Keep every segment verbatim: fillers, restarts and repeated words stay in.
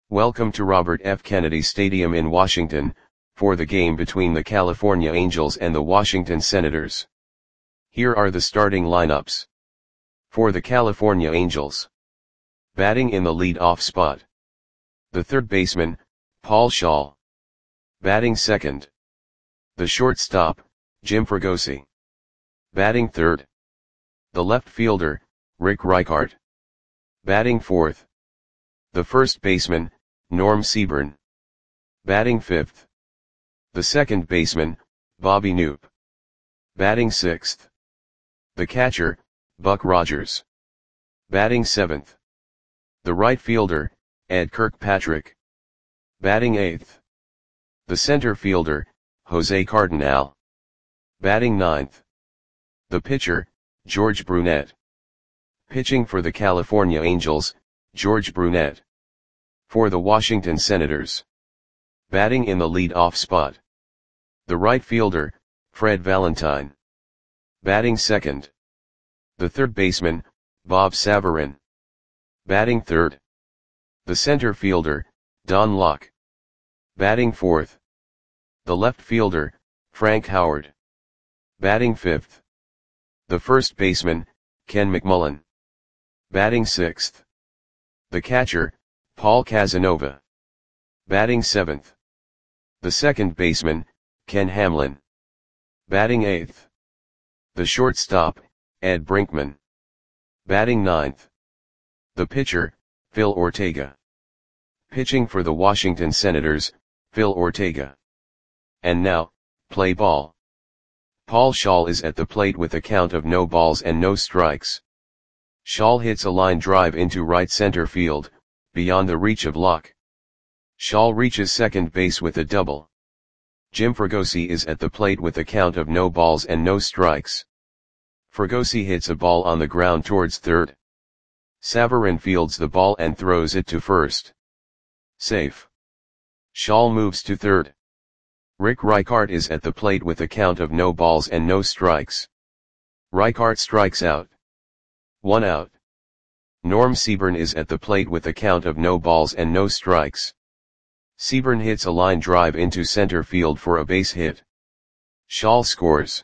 Welcome to Robert F. Kennedy Stadium in Washington, for the game between the California Angels and the Washington Senators. Here are the starting lineups. For the California Angels. Batting in the lead-off spot. The third baseman, Paul Schaal. Batting second. The shortstop, Jim Fregosi. Batting third. The left fielder, Rick Reichart. Batting fourth. The first baseman, Norm Seaburn. Batting fifth. The second baseman, Bobby Knoop. Batting sixth. The catcher, Buck Rogers. Batting seventh. The right fielder, Ed Kirkpatrick. Batting eighth. The center fielder, Jose Cardenal. Batting ninth. The pitcher, George Brunette. Pitching for the California Angels, George Brunette. For the Washington Senators. Batting in the lead-off spot. The right fielder, Fred Valentine. Batting second. The third baseman, Bob Savarin. Batting third. The center fielder, Don Locke. Batting fourth. The left fielder, Frank Howard. Batting fifth. The first baseman, Ken McMullen. Batting sixth. The catcher, Paul Casanova. Batting seventh. The second baseman, Ken Hamlin. Batting eighth. The shortstop, Ed Brinkman. Batting ninth. The pitcher, Phil Ortega. Pitching for the Washington Senators, Phil Ortega. And now, play ball. Paul Schaal is at the plate with a count of no balls and no strikes. Schaal hits a line drive into right center field, beyond the reach of Locke. Schaal reaches second base with a double. Jim Fregosi is at the plate with a count of no balls and no strikes. Fregosi hits a ball on the ground towards third. Savarin fields the ball and throws it to first. Safe. Schaal moves to third. Rick Reichart is at the plate with a count of no balls and no strikes. Reichart strikes out. One out. Norm Seaburn is at the plate with a count of no balls and no strikes. Seaburn hits a line drive into center field for a base hit. Schaal scores.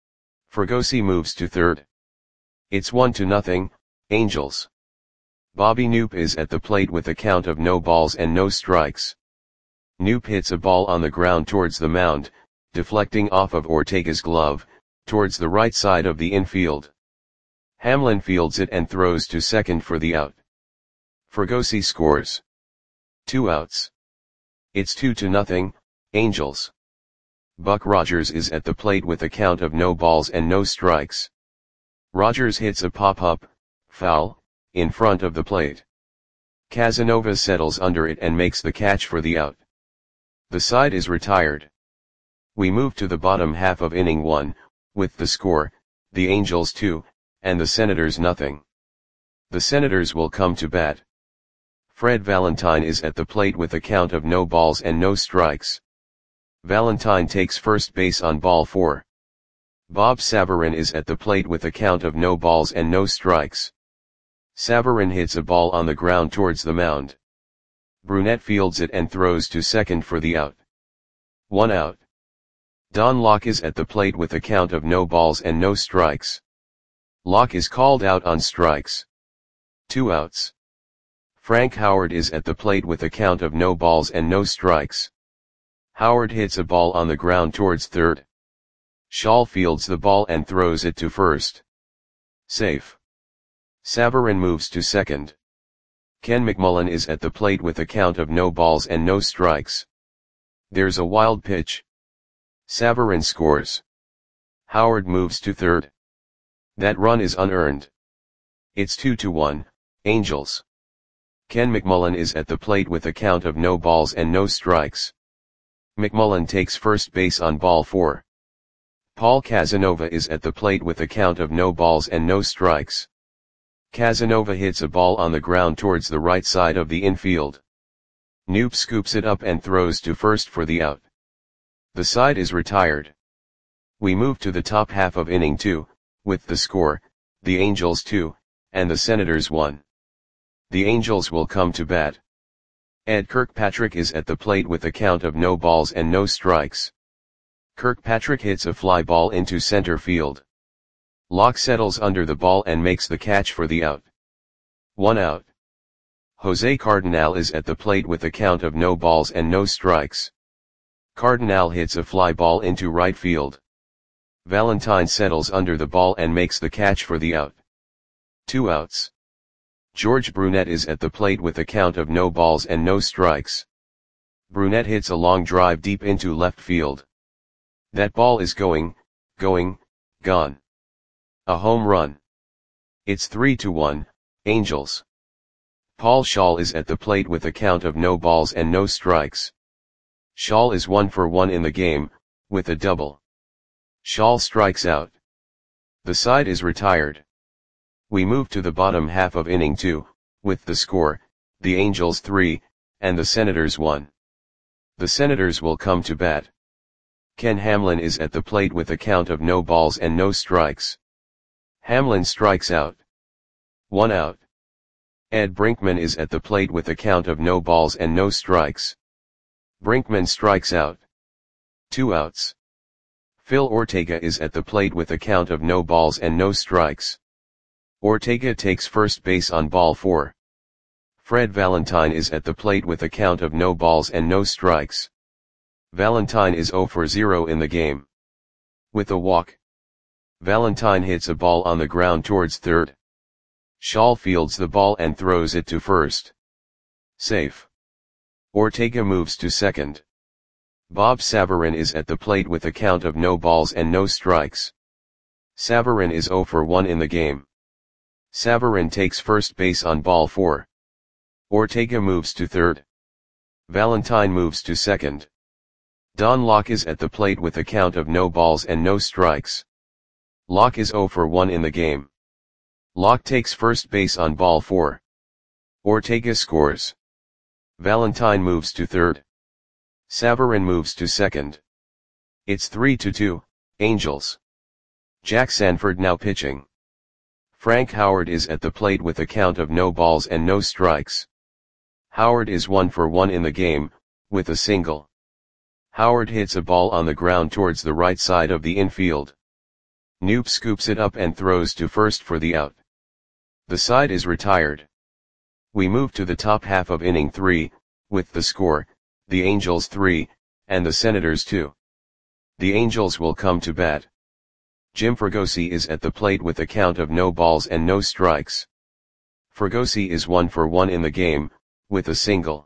Fregosi moves to third. It's one to nothing, Angels. Bobby Knoop is at the plate with a count of no balls and no strikes. Knoop hits a ball on the ground towards the mound, deflecting off of Ortega's glove, towards the right side of the infield. Hamlin fields it and throws to second for the out. Fregosi scores. Two outs. It's two to nothing, Angels. Buck Rogers is at the plate with a count of no balls and no strikes. Rogers hits a pop-up, foul, in front of the plate. Casanova settles under it and makes the catch for the out. The side is retired. We move to the bottom half of inning one, with the score, the Angels two, and the Senators nothing. The Senators will come to bat. Fred Valentine is at the plate with a count of no balls and no strikes. Valentine takes first base on ball four. Bob Savarin is at the plate with a count of no balls and no strikes. Savarin hits a ball on the ground towards the mound. Brunette fields it and throws to second for the out. One out. Don Locke is at the plate with a count of no balls and no strikes. Locke is called out on strikes. Two outs. Frank Howard is at the plate with a count of no balls and no strikes. Howard hits a ball on the ground towards third. Schaal fields the ball and throws it to first. Safe. Savarin moves to second. Ken McMullen is at the plate with a count of no balls and no strikes. There's a wild pitch. Savarin scores. Howard moves to third. That run is unearned. It's two to one, Angels. Ken McMullen is at the plate with a count of no balls and no strikes. McMullen takes first base on ball four. Paul Casanova is at the plate with a count of no balls and no strikes. Casanova hits a ball on the ground towards the right side of the infield. Knoop scoops it up and throws to first for the out. The side is retired. We move to the top half of inning two, with the score, the Angels two, and the Senators one. The Angels will come to bat. Ed Kirkpatrick is at the plate with a count of no balls and no strikes. Kirkpatrick hits a fly ball into center field. Locke settles under the ball and makes the catch for the out. One out. Jose Cardenal is at the plate with a count of no balls and no strikes. Cardenal hits a fly ball into right field. Valentine settles under the ball and makes the catch for the out. Two outs. George Brunette is at the plate with a count of no balls and no strikes. Brunette hits a long drive deep into left field. That ball is going, going, gone. A home run. It's three to one, Angels. Paul Schaal is at the plate with a count of no balls and no strikes. Schaal is one for one in the game, with a double. Schaal strikes out. The side is retired. We move to the bottom half of inning two, with the score, the Angels three, and the Senators one. The Senators will come to bat. Ken Hamlin is at the plate with a count of no balls and no strikes. Hamlin strikes out. One out. Ed Brinkman is at the plate with a count of no balls and no strikes. Brinkman strikes out. Two outs. Phil Ortega is at the plate with a count of no balls and no strikes. Ortega takes first base on ball four. Fred Valentine is at the plate with a count of no balls and no strikes. Valentine is zero for zero in the game. With a walk. Valentine hits a ball on the ground towards third. Schaal fields the ball and throws it to first. Safe. Ortega moves to second. Bob Savarin is at the plate with a count of no balls and no strikes. Savarin is zero for one in the game. Savarin takes first base on ball four. Ortega moves to third. Valentine moves to second. Don Locke is at the plate with a count of no balls and no strikes. Locke is zero for one in the game. Locke takes first base on ball four. Ortega scores. Valentine moves to third. Savarin moves to second. It's three to two, Angels. Jack Sanford now pitching. Frank Howard is at the plate with a count of no balls and no strikes. Howard is one for one in the game, with a single. Howard hits a ball on the ground towards the right side of the infield. Knoop scoops it up and throws to first for the out. The side is retired. We move to the top half of inning three, with the score, the Angels three, and the Senators two. The Angels will come to bat. Jim Fregosi is at the plate with a count of no balls and no strikes. Fregosi is one for one in the game, with a single.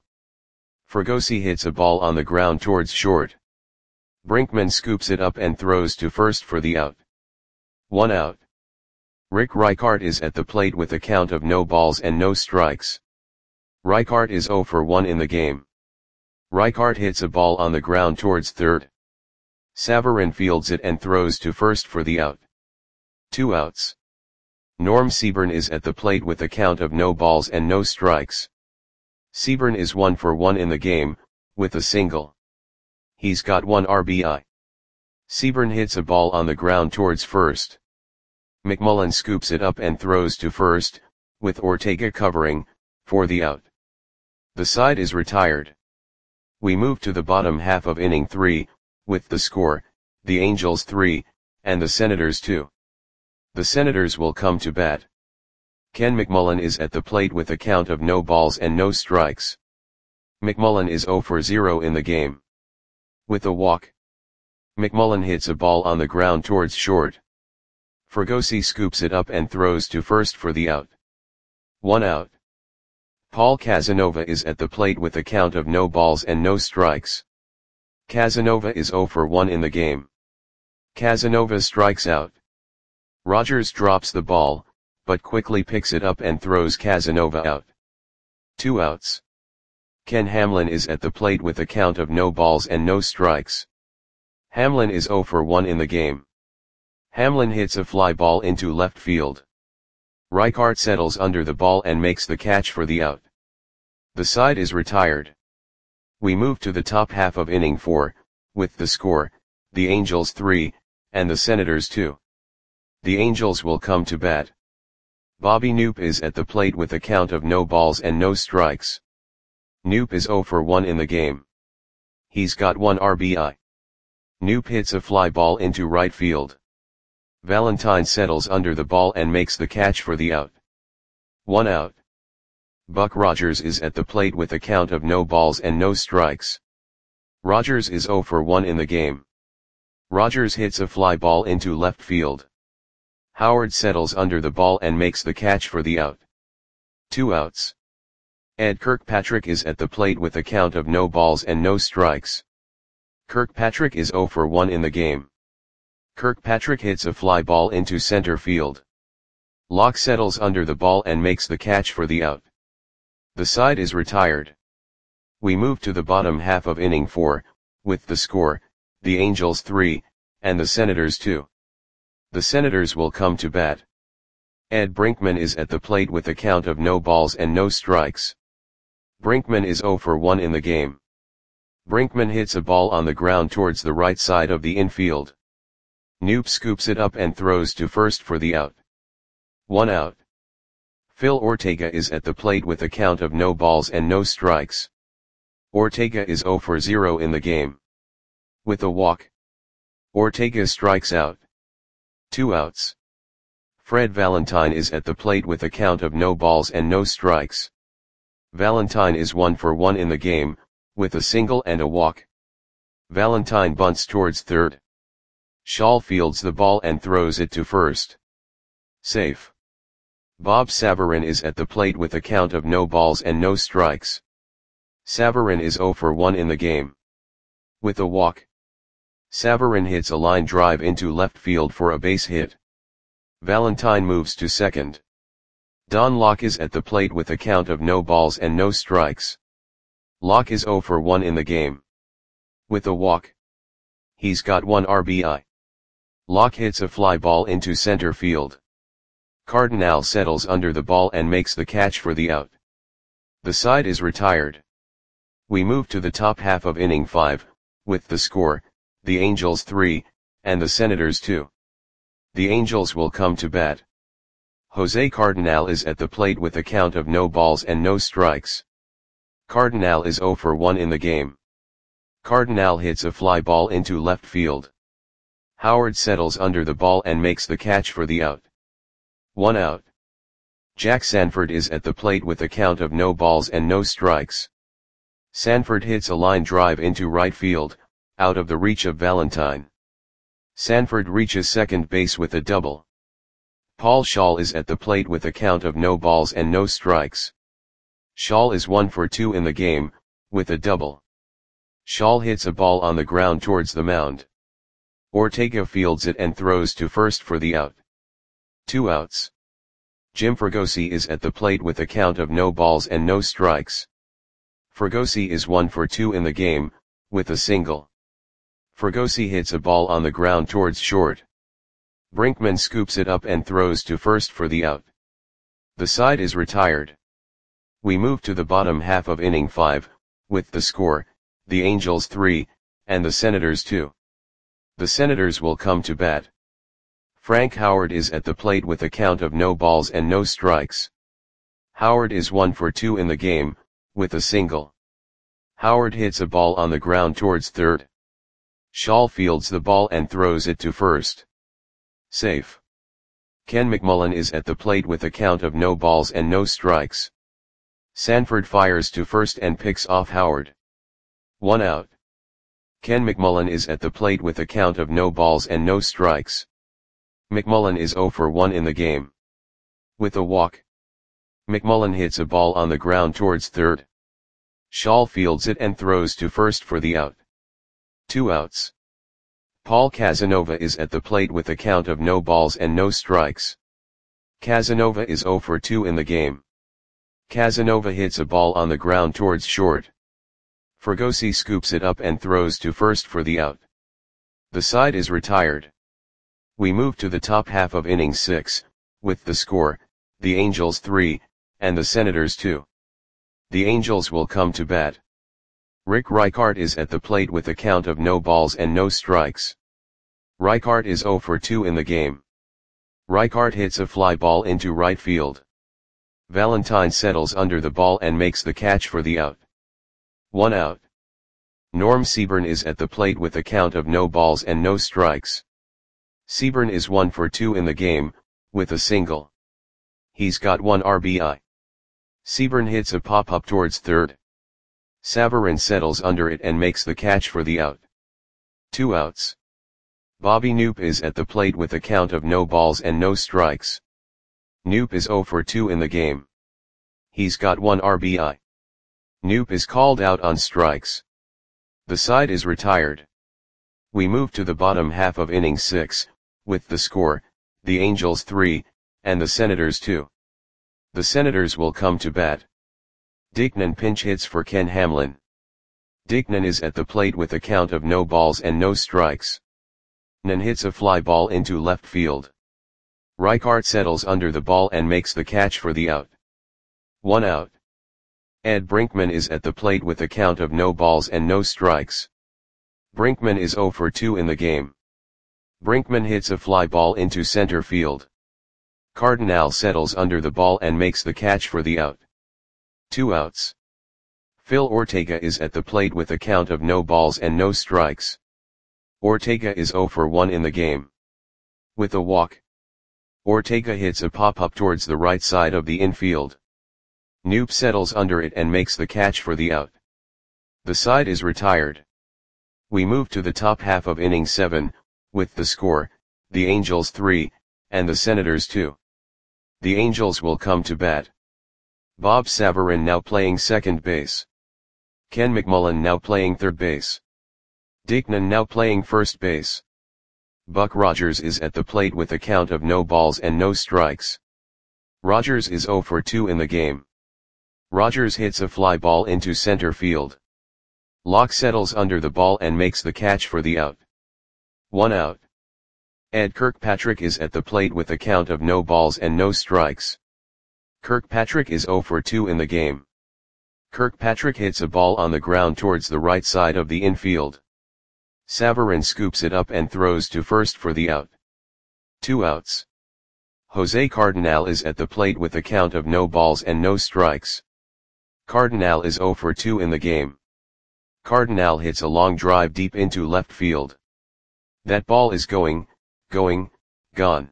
Fregosi hits a ball on the ground towards short. Brinkman scoops it up and throws to first for the out. One out. Rick Reichart is at the plate with a count of no balls and no strikes. Reichart is zero for one in the game. Reichart hits a ball on the ground towards third. Savarin fields it and throws to first for the out. Two outs. Norm Seaburn is at the plate with a count of no balls and no strikes. Seaburn is one for one in the game, with a single. He's got one R B I. Seaburn hits a ball on the ground towards first. McMullen scoops it up and throws to first, with Ortega covering, for the out. The side is retired. We move to the bottom half of inning three, with the score, the Angels three, and the Senators two. The Senators will come to bat. Ken McMullen is at the plate with a count of no balls and no strikes. McMullen is zero for zero in the game. With a walk. McMullen hits a ball on the ground towards short. Fregosi scoops it up and throws to first for the out. One out. Paul Casanova is at the plate with a count of no balls and no strikes. Casanova is zero for one in the game. Casanova strikes out. Rogers drops the ball, but quickly picks it up and throws Casanova out. Two outs. Ken Hamlin is at the plate with a count of no balls and no strikes. Hamlin is zero for one in the game. Hamlin hits a fly ball into left field. Reichart settles under the ball and makes the catch for the out. The side is retired. We move to the top half of inning four, with the score, the Angels three, and the Senators two. The Angels will come to bat. Bobby Knoop is at the plate with a count of no balls and no strikes. Noop is zero for one in the game. He's got one R B I. Noop hits a fly ball into right field. Valentine settles under the ball and makes the catch for the out. One out. Buck Rogers is at the plate with a count of no balls and no strikes. Rogers is zero for one in the game. Rogers hits a fly ball into left field. Howard settles under the ball and makes the catch for the out. Two outs. Ed Kirkpatrick is at the plate with a count of no balls and no strikes. Kirkpatrick is zero for one in the game. Kirkpatrick hits a fly ball into center field. Locke settles under the ball and makes the catch for the out. The side is retired. We move to the bottom half of inning four, with the score, the Angels three, and the Senators two. The Senators will come to bat. Ed Brinkman is at the plate with a count of no balls and no strikes. Brinkman is zero for one in the game. Brinkman hits a ball on the ground towards the right side of the infield. Noop scoops it up and throws to first for the out. One out. Phil Ortega is at the plate with a count of no balls and no strikes. Ortega is zero for zero in the game. With a walk, Ortega strikes out. Two outs. Fred Valentine is at the plate with a count of no balls and no strikes. Valentine is one for one in the game, with a single and a walk. Valentine bunts towards third. Shaw fields the ball and throws it to first. Safe. Bob Savarin is at the plate with a count of no balls and no strikes. Savarin is zero for one in the game. With a walk, Savarin hits a line drive into left field for a base hit. Valentine moves to second. Don Locke is at the plate with a count of no balls and no strikes. Locke is zero for one in the game. With a walk, he's got one R B I. Locke hits a fly ball into center field. Cardinal settles under the ball and makes the catch for the out. The side is retired. We move to the top half of inning five, with the score, the Angels three, and the Senators two. The Angels will come to bat. Jose Cardinal is at the plate with a count of no balls and no strikes. Cardinal is zero for one in the game. Cardinal hits a fly ball into left field. Howard settles under the ball and makes the catch for the out. One out. Jack Sanford is at the plate with a count of no balls and no strikes. Sanford hits a line drive into right field, out of the reach of Valentine. Sanford reaches second base with a double. Paul Schaal is at the plate with a count of no balls and no strikes. Schaal is one for two in the game, with a double. Schaal hits a ball on the ground towards the mound. Ortega fields it and throws to first for the out. Two outs. Jim Fregosi is at the plate with a count of no balls and no strikes. Fregosi is one for two in the game, with a single. Fregosi hits a ball on the ground towards short. Brinkman scoops it up and throws to first for the out. The side is retired. We move to the bottom half of inning five, with the score, the Angels three, and the Senators two. The Senators will come to bat. Frank Howard is at the plate with a count of no balls and no strikes. Howard is one for two in the game, with a single. Howard hits a ball on the ground towards third. Schaal fields the ball and throws it to first. Safe. Ken McMullen is at the plate with a count of no balls and no strikes. Sanford fires to first and picks off Howard. One out. Ken McMullen is at the plate with a count of no balls and no strikes. McMullen is zero for one in the game. With a walk, McMullen hits a ball on the ground towards third. Schaal fields it and throws to first for the out. Two outs. Paul Casanova is at the plate with a count of no balls and no strikes. Casanova is zero for two in the game. Casanova hits a ball on the ground towards short. Fregosi scoops it up and throws to first for the out. The side is retired. We move to the top half of inning six, with the score, the Angels three, and the Senators two. The Angels will come to bat. Rick Reichart is at the plate with a count of no balls and no strikes. Reichart is zero for two in the game. Reichart hits a fly ball into right field. Valentine settles under the ball and makes the catch for the out. One out. Norm Seaburn is at the plate with a count of no balls and no strikes. Seaburn is one for two in the game, with a single. He's got one R B I. Seaburn hits a pop-up towards third. Savarin settles under it and makes the catch for the out. Two outs. Bobby Knoop is at the plate with a count of no balls and no strikes. Knoop is zero for two in the game. He's got one R B I. Knoop is called out on strikes. The side is retired. We move to the bottom half of inning six, with the score, the Angels three, and the Senators two. The Senators will come to bat. Dickman pinch hits for Ken Hamlin. Dickman is at the plate with a count of no balls and no strikes. Nan hits a fly ball into left field. Reichart settles under the ball and makes the catch for the out. One out. Ed Brinkman is at the plate with a count of no balls and no strikes. Brinkman is zero for two in the game. Brinkman hits a fly ball into center field. Cardinal settles under the ball and makes the catch for the out. Two outs. Phil Ortega is at the plate with a count of no balls and no strikes. Ortega is zero for one in the game. With a walk, Ortega hits a pop-up towards the right side of the infield. Knoop settles under it and makes the catch for the out. The side is retired. We move to the top half of inning seven, with the score, the Angels three, and the Senators two. The Angels will come to bat. Bob Savarin now playing second base. Ken McMullen now playing third base. Dickman now playing first base. Buck Rogers is at the plate with a count of no balls and no strikes. Rogers is zero for two in the game. Rogers hits a fly ball into center field. Locke settles under the ball and makes the catch for the out. One out. Ed Kirkpatrick is at the plate with a count of no balls and no strikes. Kirkpatrick is zero for two in the game. Kirkpatrick hits a ball on the ground towards the right side of the infield. Savarin scoops it up and throws to first for the out. Two outs. Jose Cardinal is at the plate with a count of no balls and no strikes. Cardinal is zero for two in the game. Cardinal hits a long drive deep into left field. That ball is going, going, gone.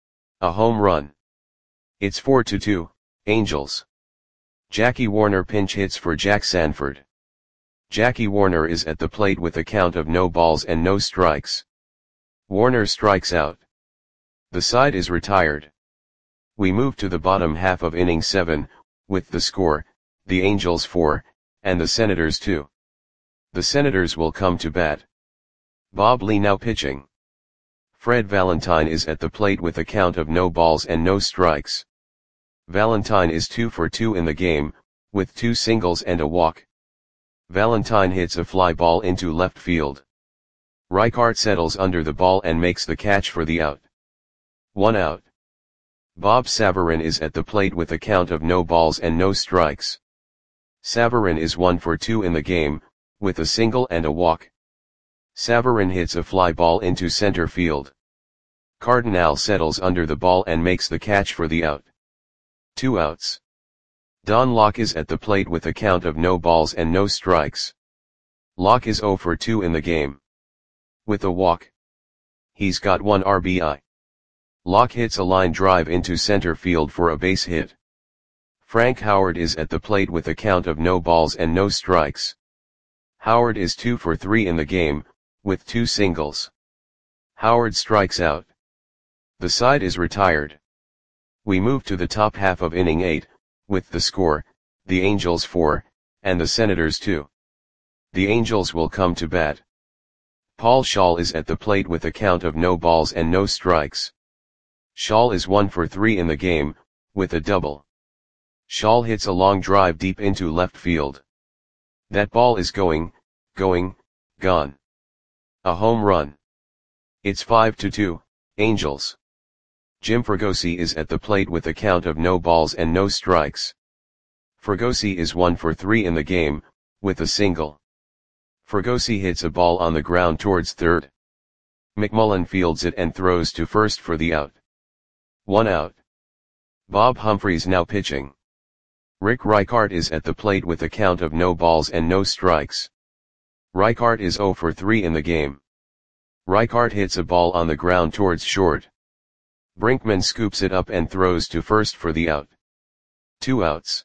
A home run. It's four to two, Angels. Jackie Warner pinch hits for Jack Sanford. Jackie Warner is at the plate with a count of no balls and no strikes. Warner strikes out. The side is retired. We move to the bottom half of inning seven, with the score, the Angels four, and the Senators two. The Senators will come to bat. Bob Lee now pitching. Fred Valentine is at the plate with a count of no balls and no strikes. Valentine is two for two in the game, with two singles and a walk. Valentine hits a fly ball into left field. Reichart settles under the ball and makes the catch for the out. One out. Bob Savarin is at the plate with a count of no balls and no strikes. Savarin is one for two in the game, with a single and a walk. Savarin hits a fly ball into center field. Cardinal settles under the ball and makes the catch for the out. Two outs. Don Locke is at the plate with a count of no balls and no strikes. Locke is zero for two in the game. With a walk, he's got one R B I. Locke hits a line drive into center field for a base hit. Frank Howard is at the plate with a count of no balls and no strikes. Howard is two for three in the game, with two singles. Howard strikes out. The side is retired. We move to the top half of inning eight, with the score, the Angels four, and the Senators two. The Angels will come to bat. Paul Shaw is at the plate with a count of no balls and no strikes. Shaw is one for three in the game, with a double. Shaw hits a long drive deep into left field. That ball is going, going, gone. A home run. It's five to two, Angels. Jim Fregosi is at the plate with a count of no balls and no strikes. Fregosi is one for three in the game, with a single. Fregosi hits a ball on the ground towards third. McMullen fields it and throws to first for the out. One out. Bob Humphreys now pitching. Rick Reichart is at the plate with a count of no balls and no strikes. Reichart is zero for three in the game. Reichart hits a ball on the ground towards short. Brinkman scoops it up and throws to first for the out. Two outs.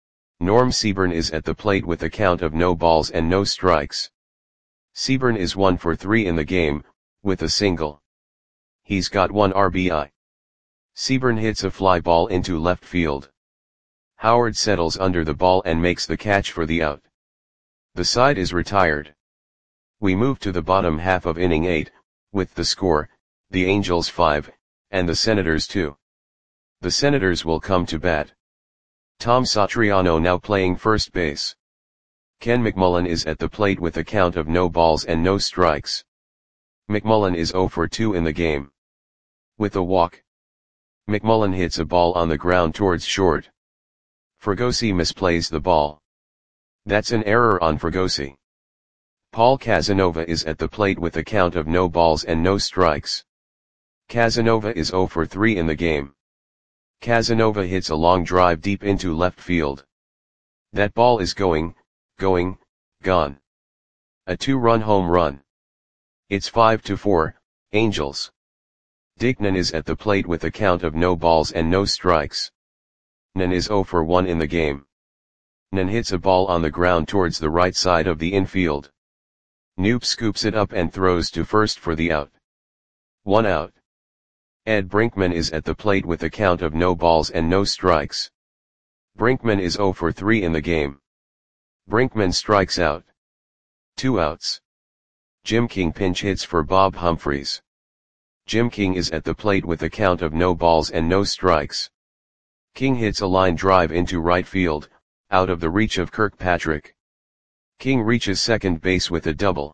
Norm Seaburn is at the plate with a count of no balls and no strikes. Seaburn is one for three in the game, with a single. He's got one R B I. Seaburn hits a fly ball into left field. Howard settles under the ball and makes the catch for the out. The side is retired. We move to the bottom half of inning eight, with the score, the Angels five, and the Senators two. The Senators will come to bat. Tom Satriano now playing first base. Ken McMullen is at the plate with a count of no balls and no strikes. McMullen is zero for two in the game. With a walk. McMullen hits a ball on the ground towards short. Fregosi misplays the ball. That's an error on Fregosi. Paul Casanova is at the plate with a count of no balls and no strikes. Casanova is zero for three in the game. Casanova hits a long drive deep into left field. That ball is going, going, gone. A two-run home run. It's five to four, Angels. Dick Nunn is at the plate with a count of no balls and no strikes. Nunn is zero for one in the game. Nunn hits a ball on the ground towards the right side of the infield. Knoop scoops it up and throws to first for the out. One out. Ed Brinkman is at the plate with a count of no balls and no strikes. Brinkman is zero for three in the game. Brinkman strikes out. Two outs. Jim King pinch hits for Bob Humphreys. Jim King is at the plate with a count of no balls and no strikes. King hits a line drive into right field, out of the reach of Kirkpatrick. King reaches second base with a double.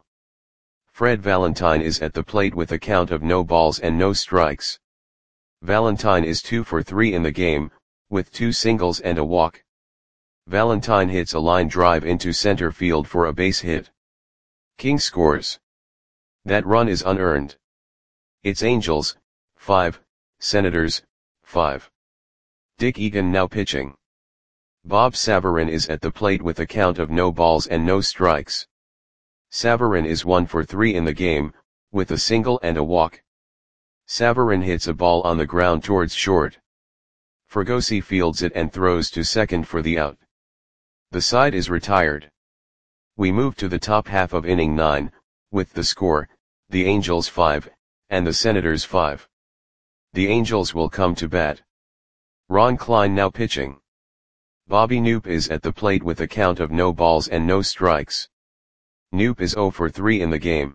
Fred Valentine is at the plate with a count of no balls and no strikes. Valentine is two for three in the game, with two singles and a walk. Valentine hits a line drive into center field for a base hit. King scores. That run is unearned. It's Angels, five, Senators, five. Dick Egan now pitching. Bob Savarin is at the plate with a count of no balls and no strikes. Savarin is one for three in the game, with a single and a walk. Savarin hits a ball on the ground towards short. Fregosi fields it and throws to second for the out. The side is retired. We move to the top half of inning nine, with the score, the Angels five, and the Senators five. The Angels will come to bat. Ron Klein now pitching. Bobby Knoop is at the plate with a count of no balls and no strikes. Knoop is zero for three in the game.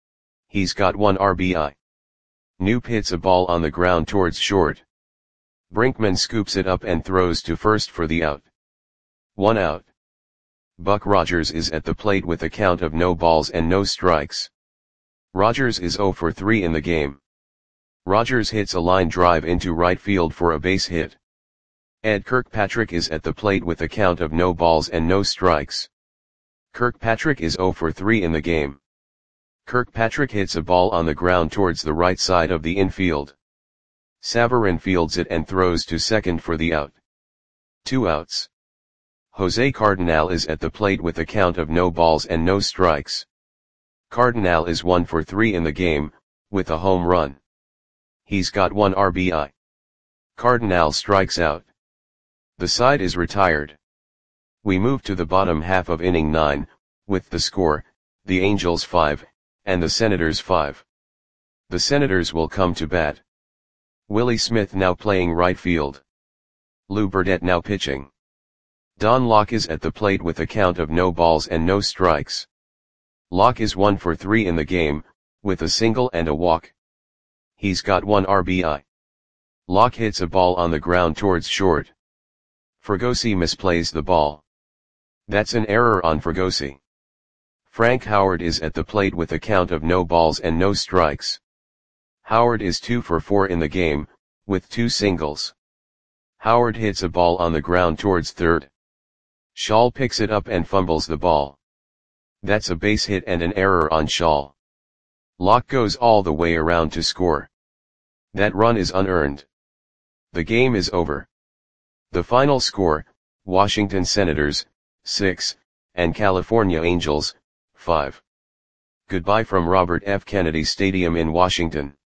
He's got one R B I. Knoop hits a ball on the ground towards short. Brinkman scoops it up and throws to first for the out. One out. Buck Rogers is at the plate with a count of no balls and no strikes. Rogers is zero for three in the game. Rogers hits a line drive into right field for a base hit. Ed Kirkpatrick is at the plate with a count of no balls and no strikes. Kirkpatrick is zero for three in the game. Kirkpatrick hits a ball on the ground towards the right side of the infield. Savarin fields it and throws to second for the out. Two outs. Jose Cardinal is at the plate with a count of no balls and no strikes. Cardinal is one for three in the game, with a home run. He's got one R B I. Cardinal strikes out. The side is retired. We move to the bottom half of inning nine, with the score, the Angels five, and the Senators five. The Senators will come to bat. Willie Smith now playing right field. Lou Burdett now pitching. Don Locke is at the plate with a count of no balls and no strikes. Locke is one for three in the game, with a single and a walk. He's got one R B I. Locke hits a ball on the ground towards short. Fregosi misplays the ball. That's an error on Fregosi. Frank Howard is at the plate with a count of no balls and no strikes. Howard is two for four in the game, with two singles. Howard hits a ball on the ground towards third. Shaw picks it up and fumbles the ball. That's a base hit and an error on Shaw. Locke goes all the way around to score. That run is unearned. The game is over. The final score, Washington Senators, six, and California Angels, five. Goodbye from Robert F. Kennedy Stadium in Washington.